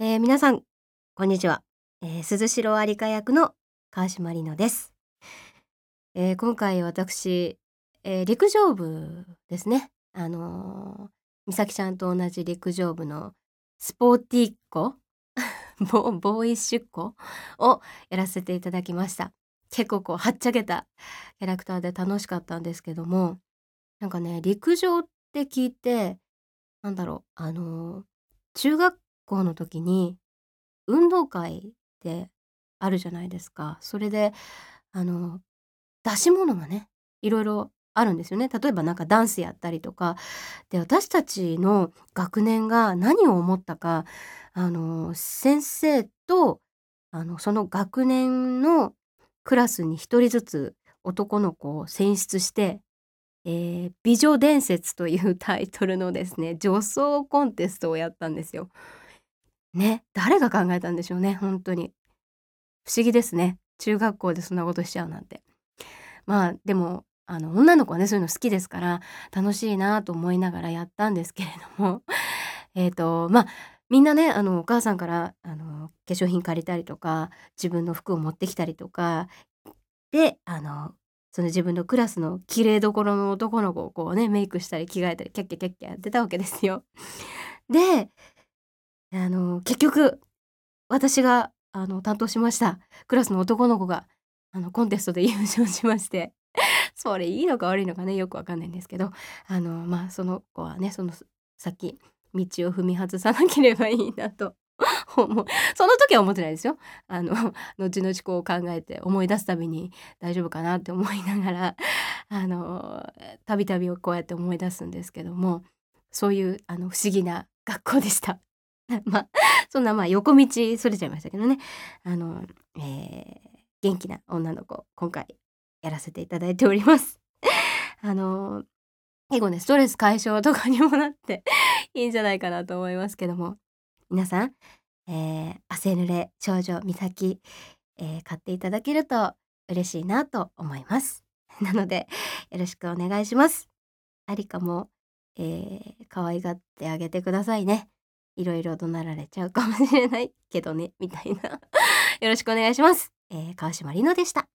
皆さんこんにちは。鈴代ありか役の川島里乃です。今回私、陸上部ですね。美咲ちゃんと同じ陸上部のスポーティーコボーイッシュコをやらせていただきました。結構こうはっちゃけたキャラクターで楽しかったんですけども、なんかね、陸上って聞いて、なんだろう、中学校の時に運動会ってあるじゃないですか。それで、あの、出し物がね、いろいろあるんですよね。例えばなんかダンスやったりとか。で、私たちの学年が何を思ったか、先生と、その学年のクラスに一人ずつ男の子を選出して、美女伝説というタイトルのですね、女装コンテストをやったんですよ。ね、誰が考えたんでしょうね、ほんとに。不思議ですね。中学校でそんなことしちゃうなんて。まあ、でも、女の子はね、そういうの好きですから、楽しいなと思いながらやったんですけれども、ま、みんなね、お母さんから、化粧品借りたりとか、自分の服を持ってきたりとか、で、その自分のクラスの綺麗どころの男の子をこうね、メイクしたり着替えたり、キャッキャキャッキャやってたわけですよ。で、結局私が、担当しました。クラスの男の子が、コンテストで優勝しまして、それいいのか悪いのかね、よくわかんないんですけど、まあ、その子はね、先、道を踏み外さなければいいなとその時は思ってないですよ。後々こう考えて思い出すたびに大丈夫かなって思いながら、たびたびこうやって思い出すんですけども、そういう不思議な学校でした。ま、そんな、ま、横道それちゃいましたけどね。あの、元気な女の子、今回やらせていただいております。あの、結構ね、ストレス解消とかにもなっていいんじゃないかなと思いますけども。皆さん、汗濡れ少女美咲、買っていただけると嬉しいなと思います。なので、よろしくお願いします。ありかも、可愛がってあげてくださいね。いろいろ怒鳴られちゃうかもしれないけどね、みたいな。よろしくお願いします。川島里乃でした。